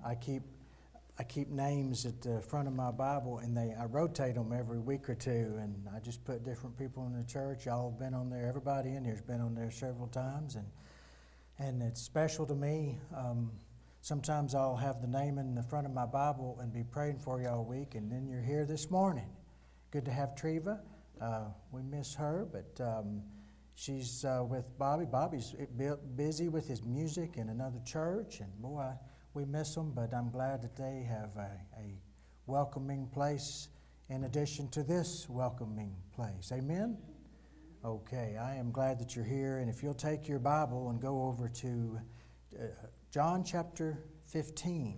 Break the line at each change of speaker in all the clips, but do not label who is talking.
I keep names at the front of my Bible, and I rotate them every week or two, and I just put different people in the church. Y'all have been on there. Everybody in here has been on there several times, and it's special to me. Sometimes I'll have the name in the front of my Bible and be praying for you all week, and then you're here this morning. Good to have Treva. We miss her, but she's with Bobby. Bobby's busy with his music in another church, and boy, we miss them, but I'm glad that they have a welcoming place in addition to this welcoming place. Amen? Okay, I am glad that you're here, and if you'll take your Bible and go over to John chapter 15.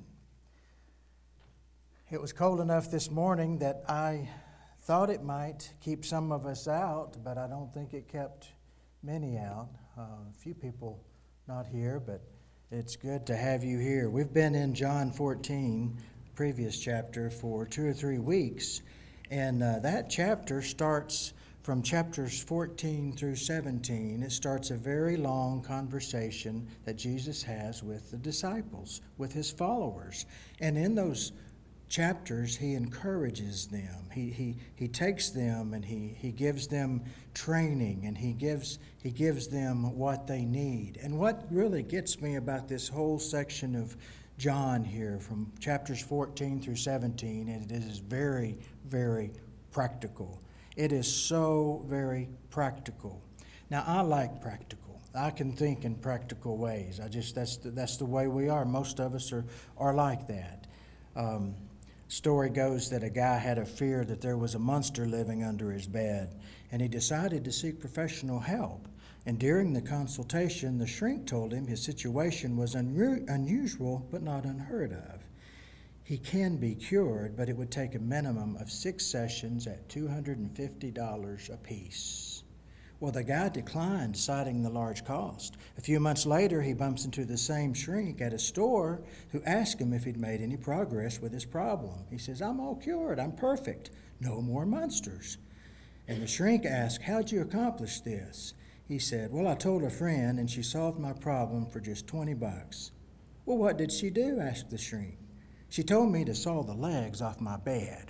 It was cold enough this morning that I thought it might keep some of us out, but I don't think it kept many out. A few people not here, but it's good to have you here. We've been in John 14, previous chapter, for 2 or 3 weeks, and that chapter starts from chapters 14 through 17. It starts a very long conversation that Jesus has with the disciples, with his followers. And in those chapters, he encourages them. He takes them and he gives them training, and he gives them what they need. And what really gets me about this whole section of John here, from chapters 14 through 17, it is very, very practical. It is so very practical. Now, I like practical. I can think in practical ways. That's the way we are. Most of us are like that. Story goes that a guy had a fear that there was a monster living under his bed, and he decided to seek professional help. And during the consultation, the shrink told him his situation was unusual but not unheard of. He can be cured, but it would take a minimum of 6 sessions at $250 apiece. Well, the guy declined, citing the large cost. A few months later, he bumps into the same shrink at a store who asked him if he'd made any progress with his problem. He says, "I'm all cured. I'm perfect. No more monsters." And the shrink asked, "How'd you accomplish this?" He said, "Well, I told a friend, and she solved my problem for just $20. "Well, what did she do?" asked the shrink. "She told me to saw the legs off my bed."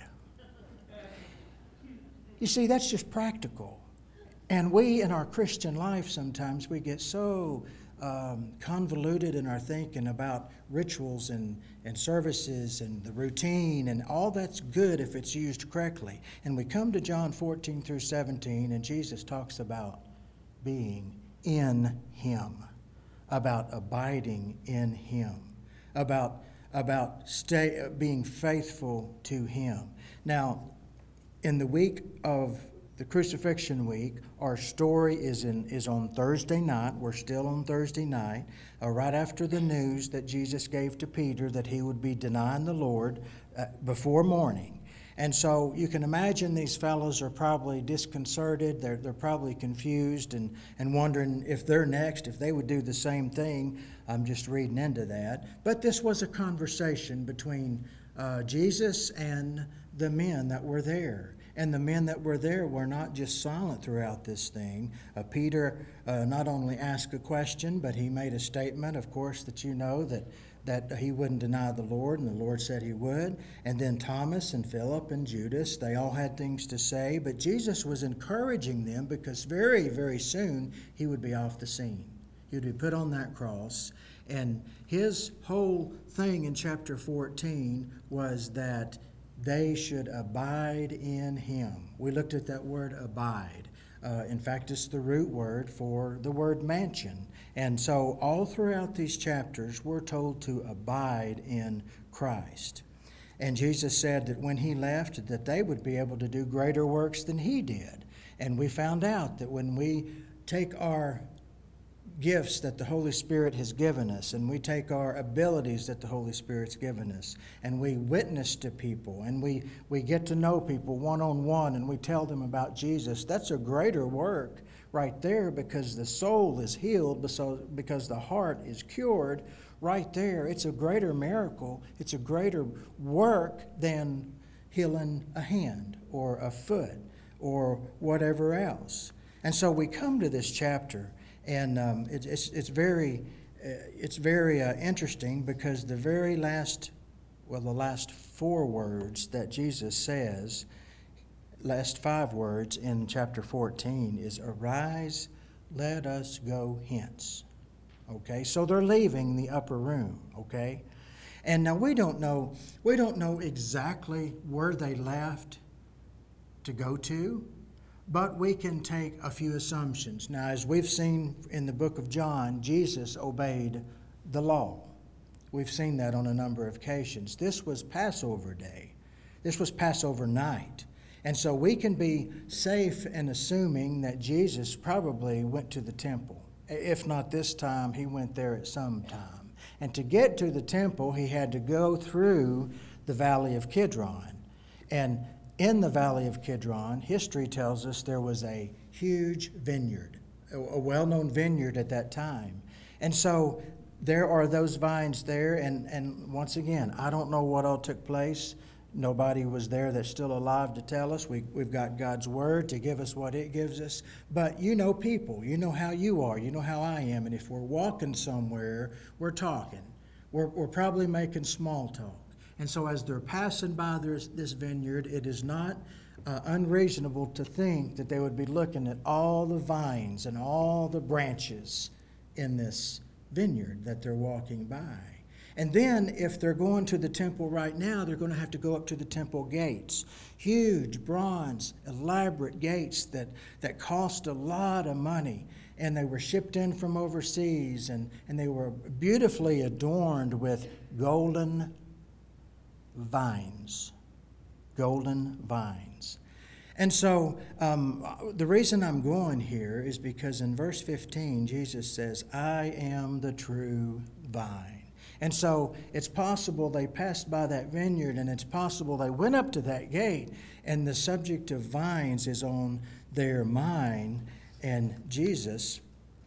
You see, that's just practical. And we, in our Christian life, sometimes we get so convoluted in our thinking about rituals and services and the routine, and all that's good if it's used correctly. And we come to John 14 through 17, and Jesus talks about being in Him, about abiding in Him, about being faithful to Him. Now, in the week of the crucifixion week, our story is on Thursday night. We're still on Thursday night, right after the news that Jesus gave to Peter that he would be denying the Lord before morning. And so you can imagine these fellows are probably disconcerted. They're probably confused and wondering if they're next, if they would do the same thing. I'm just reading into that. But this was a conversation between Jesus and the men that were there. And the men that were there were not just silent throughout this thing. Peter not only asked a question, but he made a statement, of course, that you know, that he wouldn't deny the Lord, and the Lord said he would. And then Thomas and Philip and Judas, they all had things to say, but Jesus was encouraging them because very, very soon he would be off the scene. He would be put on that cross. And his whole thing in chapter 14 was that they should abide in Him. We looked at that word abide. In fact, it's the root word for the word mansion. And so all throughout these chapters, we're told to abide in Christ. And Jesus said that when He left, that they would be able to do greater works than He did. And we found out that when we take our gifts that the Holy Spirit has given us, and we take our abilities that the Holy Spirit's given us, and we witness to people, and we get to know people one-on-one, and we tell them about Jesus, that's a greater work right there, because the soul is healed, because the heart is cured right there. It's a greater miracle. It's a greater work than healing a hand or a foot or whatever else. And so we come to this chapter, and it's very it's very interesting because the last 4 words that Jesus says, last 5 words in chapter 14 is, "Arise, let us go hence." Okay, so they're leaving the upper room, okay? And now we don't know exactly where they left to go to, but we can take a few assumptions. Now, as we've seen in the book of John, Jesus obeyed the law. We've seen that on a number of occasions. This was Passover day. This was Passover night. And so we can be safe in assuming that Jesus probably went to the temple. If not this time, he went there at some time. And to get to the temple, he had to go through the Valley of Kidron. And in the Valley of Kidron, history tells us there was a huge vineyard, a well-known vineyard at that time. And so there are those vines there. And once again, I don't know what all took place. Nobody was there that's still alive to tell us. We've got God's word to give us what it gives us. But you know people. You know how you are. You know how I am. And if we're walking somewhere, we're talking. We're probably making small talk. And so as they're passing by this vineyard, it is not unreasonable to think that they would be looking at all the vines and all the branches in this vineyard that they're walking by. And then if they're going to the temple right now, they're going to have to go up to the temple gates. Huge bronze, elaborate gates that cost a lot of money. And they were shipped in from overseas, and they were beautifully adorned with golden vines. Golden vines. And so the reason I'm going here is because in verse 15, Jesus says, "I am the true vine." And so it's possible they passed by that vineyard, and it's possible they went up to that gate, and the subject of vines is on their mind. And Jesus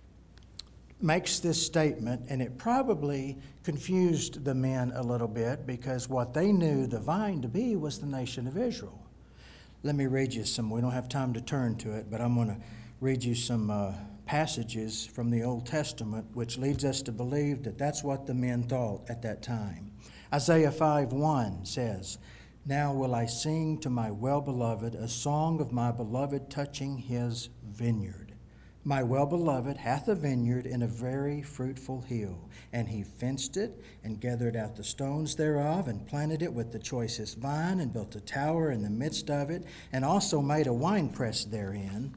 makes this statement, and it probably confused the men a little bit because what they knew the vine to be was the nation of Israel. Let me read you some. We don't have time to turn to it, but I'm going to read you some passages from the Old Testament, which leads us to believe that that's what the men thought at that time. Isaiah 5:1 says, "Now will I sing to my well-beloved a song of my beloved touching his vineyard. My well-beloved hath a vineyard in a very fruitful hill, and he fenced it and gathered out the stones thereof and planted it with the choicest vine and built a tower in the midst of it and also made a winepress therein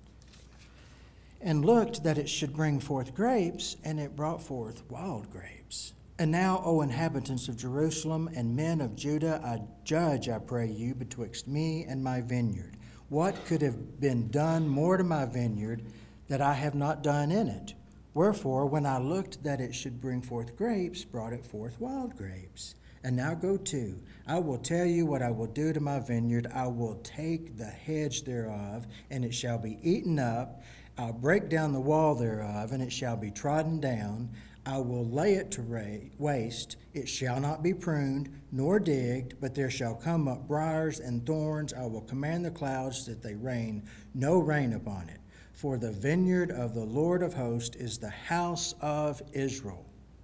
and looked that it should bring forth grapes, and it brought forth wild grapes. And now, O inhabitants of Jerusalem and men of Judah, I judge, I pray you, betwixt me and my vineyard. What could have been done more to my vineyard that I have not done in it? Wherefore, when I looked that it should bring forth grapes, brought it forth wild grapes. And now go to, I will tell you what I will do to my vineyard. I will take the hedge thereof, and it shall be eaten up. I'll break down the wall thereof, and it shall be trodden down. I will lay it to waste. It shall not be pruned, nor digged, but there shall come up briars and thorns. I will command the clouds that they rain no rain upon it. For the vineyard of the Lord of hosts is the house of Israel."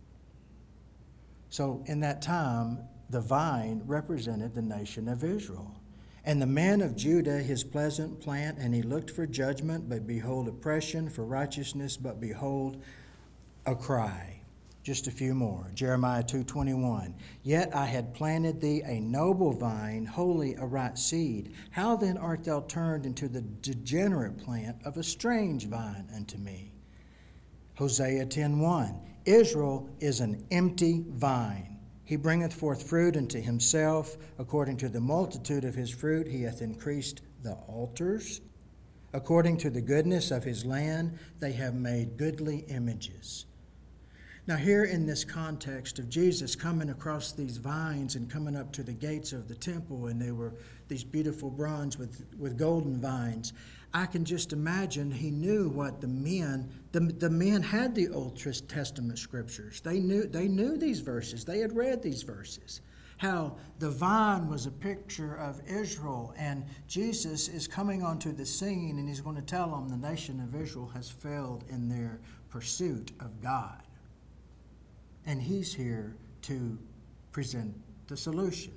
So in that time, the vine represented the nation of Israel. "And the man of Judah his pleasant plant, and he looked for judgment, but behold oppression, for righteousness, but behold a cry." Just a few more. Jeremiah 2:21. "Yet I had planted thee a noble vine, wholly a right seed. How then art thou turned into the degenerate plant of a strange vine unto me?" Hosea 10:1. "Israel is an empty vine. He bringeth forth fruit unto himself. According to the multitude of his fruit he hath increased the altars. According to the goodness of his land they have made goodly images." Now here in this context of Jesus coming across these vines and coming up to the gates of the temple, and they were these beautiful bronze with golden vines, I can just imagine he knew what the men had the Old Testament scriptures. They knew these verses. They had read these verses. How the vine was a picture of Israel, and Jesus is coming onto the scene, and he's going to tell them the nation of Israel has failed in their pursuit of God. And He's here to present the solution.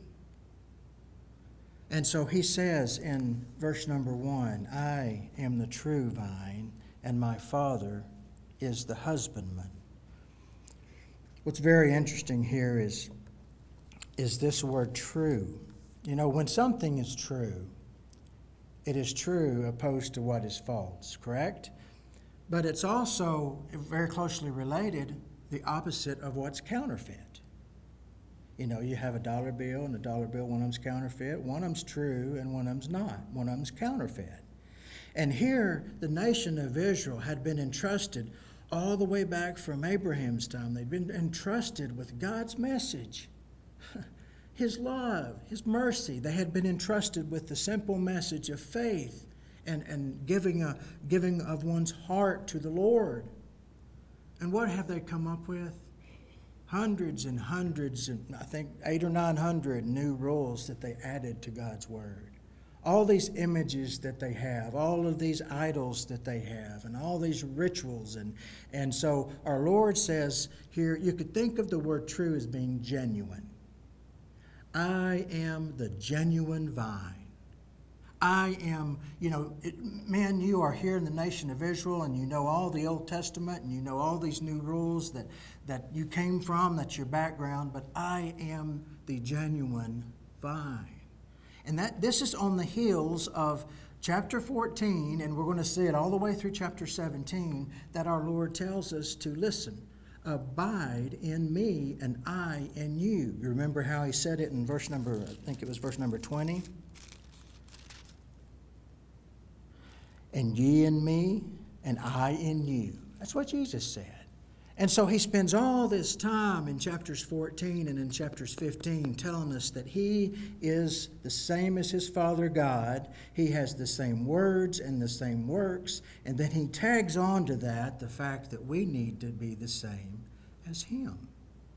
And so He says in verse number 1, I am the true vine, and my Father is the husbandman. What's very interesting here is this word true. You know, when something is true, it is true opposed to what is false, correct? But it's also very closely related, the opposite of what's counterfeit. You know, you have a dollar bill and a dollar bill, one of them's counterfeit, one of them's true and one of them's not. One of them's counterfeit. And here, the nation of Israel had been entrusted all the way back from Abraham's time. They'd been entrusted with God's message, His love, His mercy. They had been entrusted with the simple message of faith and giving of one's heart to the Lord. And what have they come up with? Hundreds and hundreds, and I think 800 or 900 new rules that they added to God's Word. All these images that they have, all of these idols that they have, and all these rituals. And so our Lord says here, you could think of the word true as being genuine. I am the genuine vine. I am, men, you are here in the nation of Israel, and you know all the Old Testament, and you know all these new rules that you came from, that's your background, but I am the genuine vine. And this is on the heels of chapter 14, and we're going to see it all the way through chapter 17, that our Lord tells us to listen. Abide in me, and I in you. You remember how He said it in verse number 20? And ye in me, and I in you. That's what Jesus said. And so He spends all this time in chapters 14 and in chapters 15 telling us that He is the same as His Father God. He has the same words and the same works. And then He tags on to that the fact that we need to be the same as Him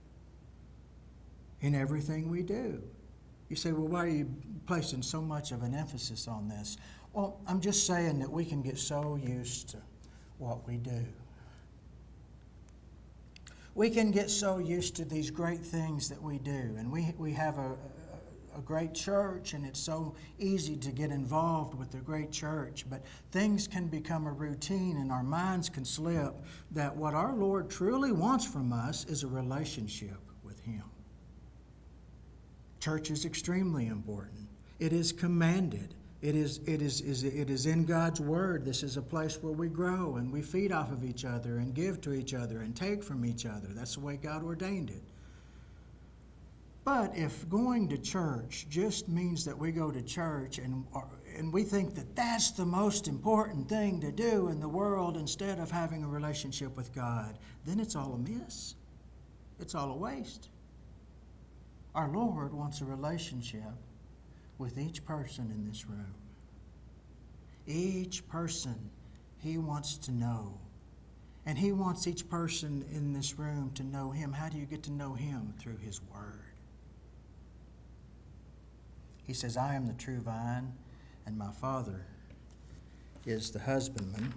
in everything we do. You say, well, why are you placing so much of an emphasis on this? Well, I'm just saying that we can get so used to what we do. We can get so used to these great things that we do. And we have a great church, and it's so easy to get involved with the great church. But things can become a routine, and our minds can slip that what our Lord truly wants from us is a relationship with Him. Church is extremely important. It is commanded. It is in God's Word. This is a place where we grow and we feed off of each other and give to each other and take from each other. That's the way God ordained it. But if going to church just means that we go to church and we think that that's the most important thing to do in the world instead of having a relationship with God, then it's all a miss. It's all a waste. Our Lord wants a relationship with each person in this room. Each person He wants to know. And He wants each person in this room to know Him. How do you get to know Him? Through His Word. He says, I am the true vine, and my Father is the husbandman.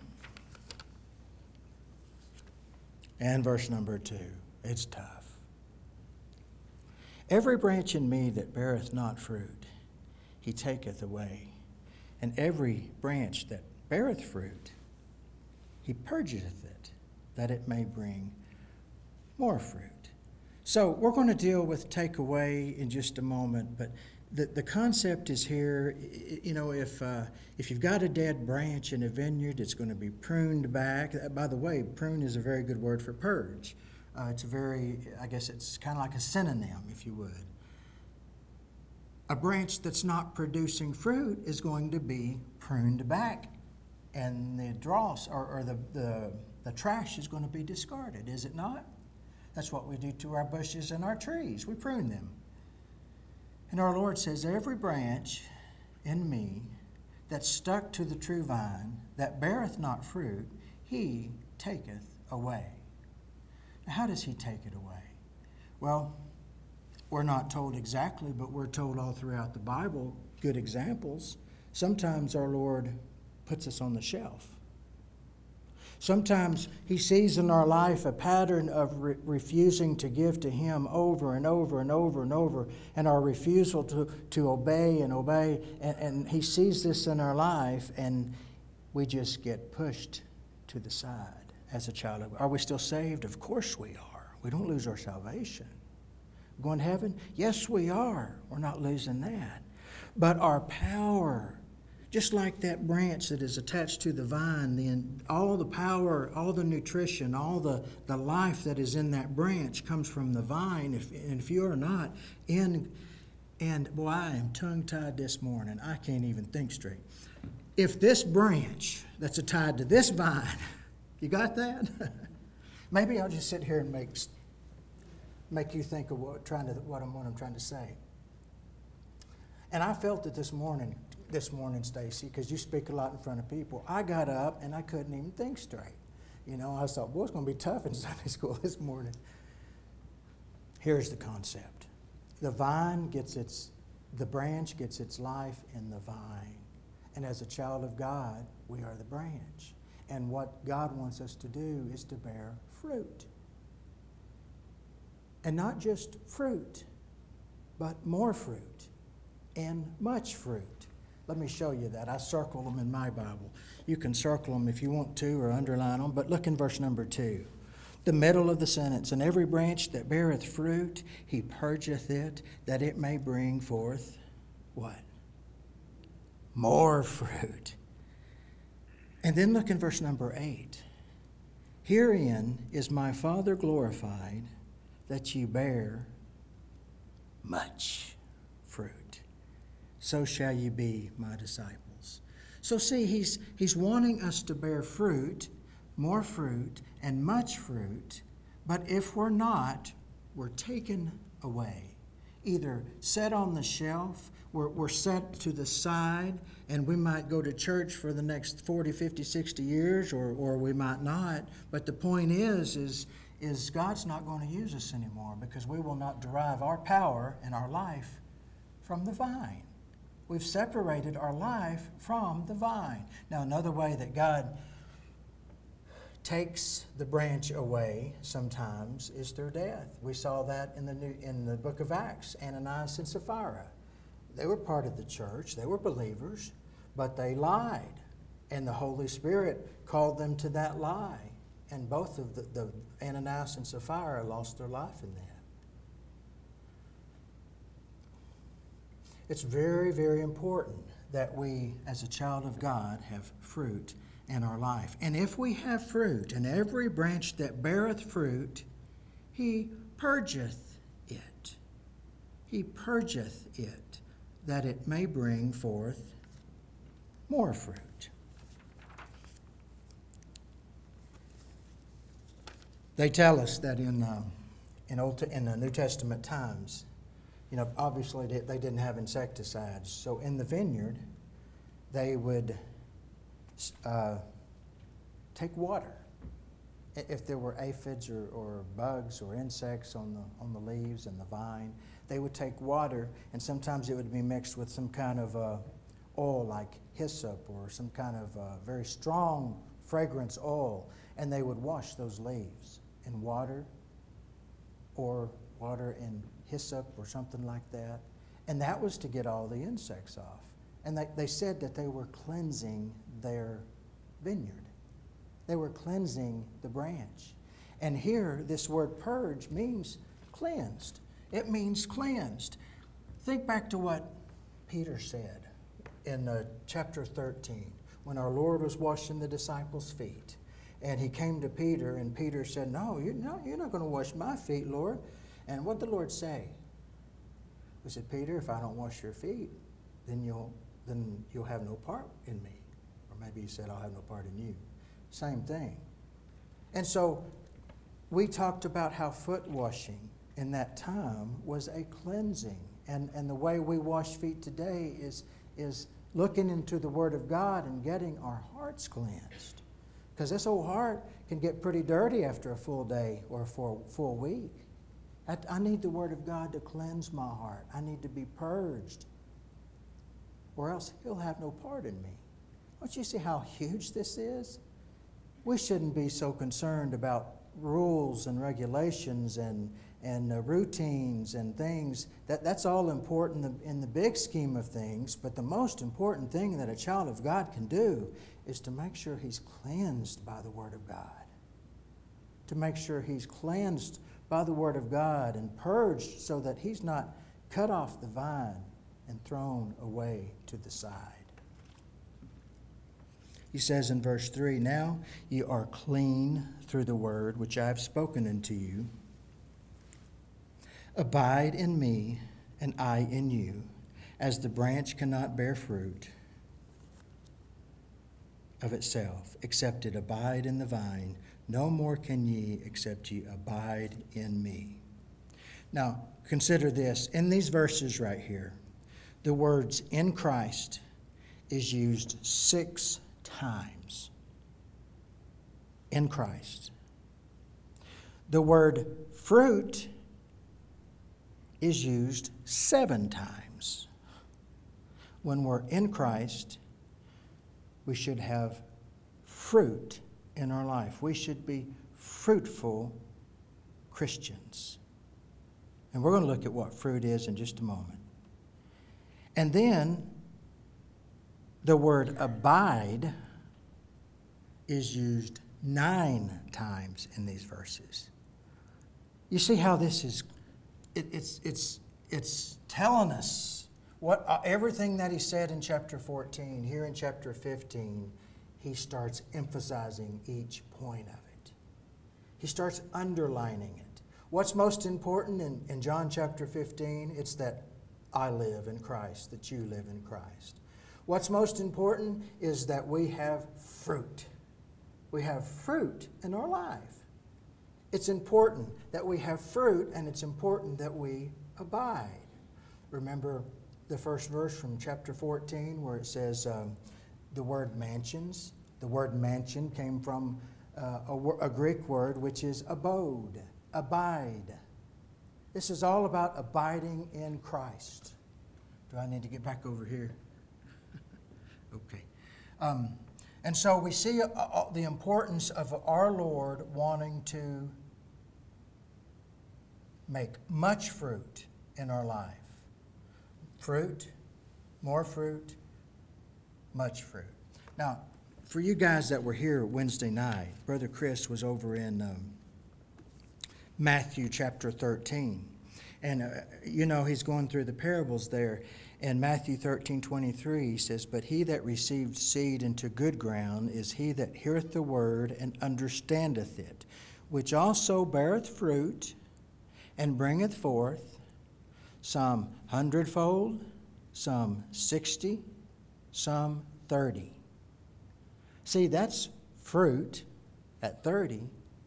And verse number 2, it's tough. Every branch in me that beareth not fruit, He taketh away. And every branch that beareth fruit, He purgeth it, that it may bring more fruit. So we're going to deal with take away in just a moment, but the concept is here. If you've got a dead branch in a vineyard, it's going to be pruned back. By the way, prune is a very good word for purge. It's kind of like a synonym, if you would. A branch that's not producing fruit is going to be pruned back, and the dross or the trash is going to be discarded, is it not? That's what we do to our bushes and our trees. We prune them. And our Lord says, every branch in me that's stuck to the true vine, that beareth not fruit, He taketh away. Now, how does He take it away? Well, we're not told exactly, but we're told all throughout the Bible good examples. Sometimes our Lord puts us on the shelf. Sometimes He sees in our life a pattern of refusing to give to Him over and over and over and over, and our refusal to obey and obey. And He sees this in our life, and we just get pushed to the side as a child of God. Are we still saved? Of course we are. We don't lose our salvation. Going to heaven? Yes, we are. We're not losing that. But our power, just like that branch that is attached to the vine, then all the power, all the nutrition, all the life that is in that branch comes from the vine. If you are not in, and boy, I am tongue-tied this morning. I can't even think straight. If this branch that's tied to this vine, you got that? Maybe I'll just sit here and make you think of what I'm trying to say. And I felt it this morning, Stacy, because you speak a lot in front of people. I got up and I couldn't even think straight. I thought, boy, it's going to be tough in Sunday school this morning. Here's the concept. The branch gets its life in the vine. And as a child of God, we are the branch. And what God wants us to do is to bear fruit. And not just fruit, but more fruit and much fruit. Let me show you that. I circle them in my Bible. You can circle them if you want to or underline them, but look in verse number 2. The middle of the sentence, and every branch that beareth fruit, He purgeth it, that it may bring forth what? More fruit. And then look in verse number 8. Herein is my Father glorified, that ye bear much fruit. So shall ye be my disciples. So see, he's wanting us to bear fruit, more fruit, and much fruit. But if we're not, we're taken away. Either set on the shelf, we're set to the side, and we might go to church for the next 40, 50, 60 years, or we might not. But the point is God's not going to use us anymore, because we will not derive our power and our life from the vine. We've separated our life from the vine. Now, another way that God takes the branch away sometimes is through death. We saw that in the book of Acts, Ananias and Sapphira. They were part of the church. They were believers, but they lied, and the Holy Spirit called them to that lie. And both of the Ananias and Sapphira lost their life in that. It's very, very important that we, as a child of God, have fruit in our life. And if we have fruit, and every branch that beareth fruit, He purgeth it. He purgeth it, that it may bring forth more fruit. They tell us that in the New Testament times, obviously they didn't have insecticides. So in the vineyard, they would take water. If there were aphids or bugs or insects on the leaves and the vine, they would take water, and sometimes it would be mixed with some kind of oil like hyssop or some kind of very strong fragrance oil, and they would wash those leaves in water or water in hyssop or something like that. And that was to get all the insects off. And they said that they were cleansing their vineyard. They were cleansing the branch. And here, this word purge means cleansed. It means cleansed. Think back to what Peter said in chapter 13, when our Lord was washing the disciples' feet. And he came to Peter, and Peter said, No, you're not going to wash my feet, Lord. And what did the Lord say? He said, Peter, if I don't wash your feet, then you'll have no part in me. Or maybe he said, I'll have no part in you. Same thing. And so we talked about how foot washing in that time was a cleansing. And the way we wash feet today is looking into the Word of God and getting our hearts cleansed. Because this old heart can get pretty dirty after a full day or a full week. I need the Word of God to cleanse my heart. I need to be purged, or else He'll have no part in me. Don't you see how huge this is? We shouldn't be so concerned about rules and regulations and routines and things. That's all important in the big scheme of things, but the most important thing that a child of God can do is to make sure he's cleansed by the Word of God. To make sure he's cleansed by the Word of God and purged so that he's not cut off the vine and thrown away to the side. He says in verse 3, "Now ye are clean through the word which I have spoken unto you. Abide in me, and I in you, as the branch cannot bear fruit of itself, except it abide in the vine. No more can ye, except ye abide in me." Now, consider this. In these verses right here, the words "in Christ" is used 6 times. In Christ. The word "fruit" is used 7 times. When we're in Christ, we should have fruit in our life. We should be fruitful Christians. And we're going to look at what fruit is in just a moment. And then the word "abide" is used 9 times in these verses. You see how this is, it's telling us what everything that he said in chapter 14, here in chapter 15, he starts emphasizing each point of it. He starts underlining it. What's most important in John chapter 15? It's that I live in Christ, that you live in Christ. What's most important is that we have fruit. We have fruit in our life. It's important that we have fruit, and it's important that we abide. Remember the first verse from chapter 14 where it says the word mansions. The word mansion came from a Greek word which is abode, abide. This is all about abiding in Christ. Do I need to get back over here? Okay. And so we see the importance of our Lord wanting to make much fruit in our life. Fruit, more fruit, much fruit. Now, for you guys that were here Wednesday night, Brother Chris was over in Matthew chapter 13. And, he's going through the parables there. In Matthew 13:23, he says, "But he that received seed into good ground is he that heareth the word and understandeth it, which also beareth fruit and bringeth forth some 100-fold, some 60, some 30. See, that's fruit at 30.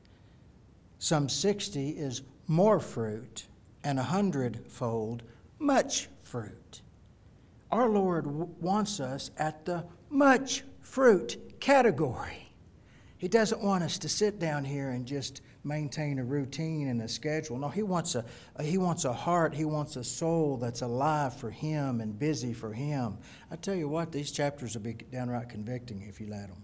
Some 60 is more fruit, and 100-fold, much fruit. Our Lord wants us at the much fruit category. He doesn't want us to sit down here and just maintain a routine and a schedule. No, He wants a heart, He wants a soul that's alive for Him and busy for Him. I tell you what, these chapters will be downright convicting if you let them.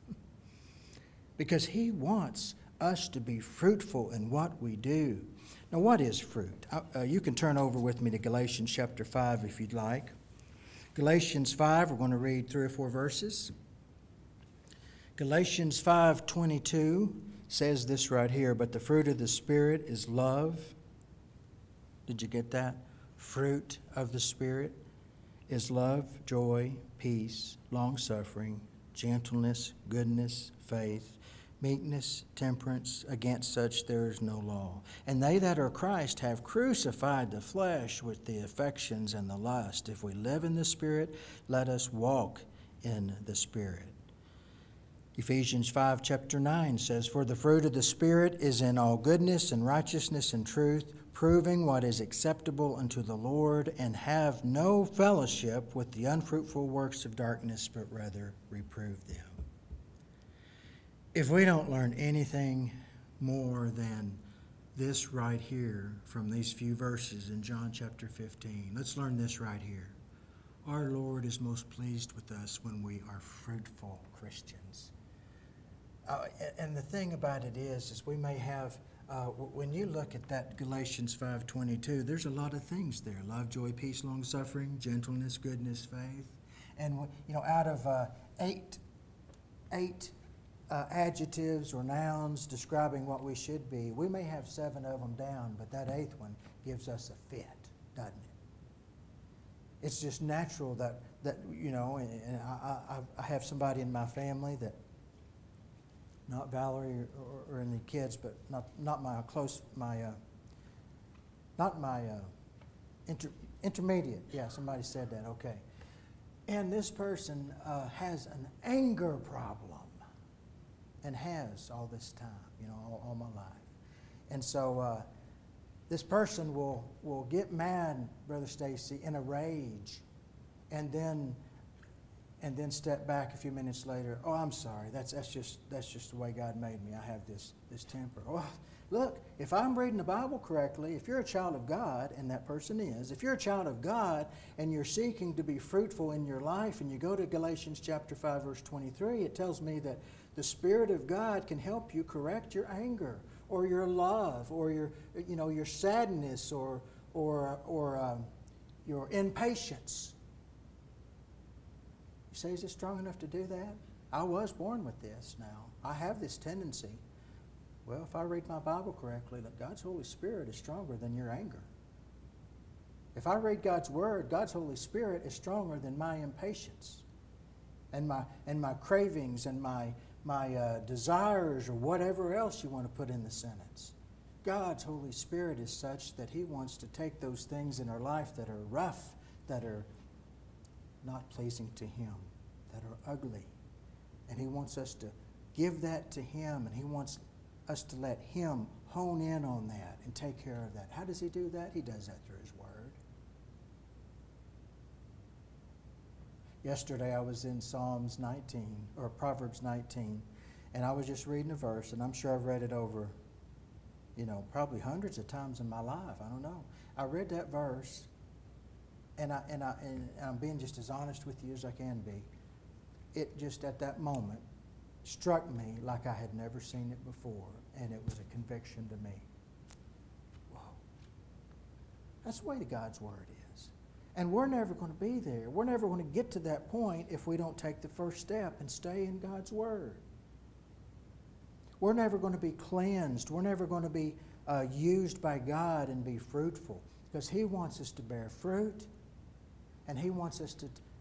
Because He wants us to be fruitful in what we do. Now, what is fruit? You can turn over with me to Galatians chapter 5 if you'd like. Galatians 5, we're going to read 3 or 4 verses. Galatians 5:22 says this right here, "But the fruit of the Spirit is love." Did you get that? Fruit of the Spirit is love, joy, peace, long-suffering, gentleness, goodness, faith, meekness, temperance. Against such there is no law. And they that are Christ have crucified the flesh with the affections and the lust. If we live in the Spirit, let us walk in the Spirit. Ephesians 5 chapter 9 says, "For the fruit of the Spirit is in all goodness and righteousness and truth, proving what is acceptable unto the Lord, and have no fellowship with the unfruitful works of darkness, but rather reprove them." If we don't learn anything more than this right here from these few verses in John chapter 15, let's learn this right here. Our Lord is most pleased with us when we are fruitful Christians. And the thing about it is we may have, when you look at that Galatians 5:22, there's a lot of things there: love, joy, peace, long suffering, gentleness, goodness, faith. And out of eight adjectives or nouns describing what we should be, we may have 7 of them down, but that 8th one gives us a fit, doesn't it? It's just natural that and I have somebody in my family that, not Valerie or any kids, but not my close, intermediate. Yeah, somebody said that. Okay. And this person has an anger problem, and has all this time, all my life. And so this person will get mad, Brother Stacy, in a rage, and then step back a few minutes later. Oh, I'm sorry. That's just the way God made me. I have this temper. Oh, look, if I'm reading the Bible correctly, if you're a child of God, and that person is, if you're a child of God and you're seeking to be fruitful in your life, and you go to Galatians chapter 5, verse 23, it tells me that the Spirit of God can help you correct your anger, or your love, or your sadness, or your impatience. You say, is it strong enough to do that? I was born with this now. I have this tendency. Well, if I read my Bible correctly, that God's Holy Spirit is stronger than your anger. If I read God's Word, God's Holy Spirit is stronger than my impatience and my cravings and my desires, or whatever else you want to put in the sentence. God's Holy Spirit is such that He wants to take those things in our life that are rough, that are not pleasing to Him, that are ugly. And He wants us to give that to Him, and He wants us to let Him hone in on that and take care of that. How does He do that? He does that through His Word. Yesterday I was in Psalms 19, or Proverbs 19, and I was just reading a verse, and I'm sure I've read it over, probably hundreds of times in my life. I don't know. I read that verse, and I'm being just as honest with you as I can be. It just at that moment struck me like I had never seen it before, and it was a conviction to me. Whoa. That's the way God's Word is. And we're never going to be there. We're never going to get to that point if we don't take the first step and stay in God's Word. We're never going to be cleansed. We're never going to be used by God and be fruitful, because He wants us to bear fruit, and He wants us to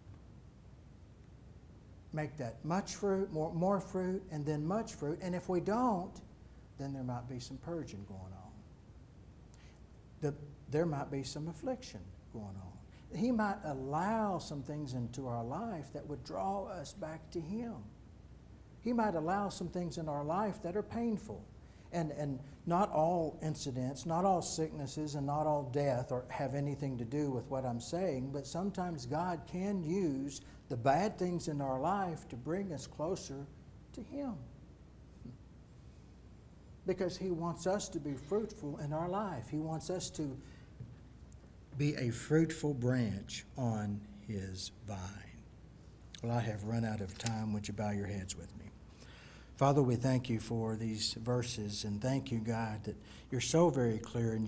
make that much fruit, more fruit, and then much fruit. And if we don't, then there might be some purging going on. There might be some affliction going on. He might allow some things into our life that would draw us back to Him. He might allow some things in our life that are painful. And not all incidents, not all sicknesses, and not all death have anything to do with what I'm saying, but sometimes God can use the bad things in our life to bring us closer to Him. Because He wants us to be fruitful in our life. He wants us to be a fruitful branch on His vine. Well, I have run out of time. Would you bow your heads with me? Father, we thank You for these verses, and thank You, God, that You're so very clear in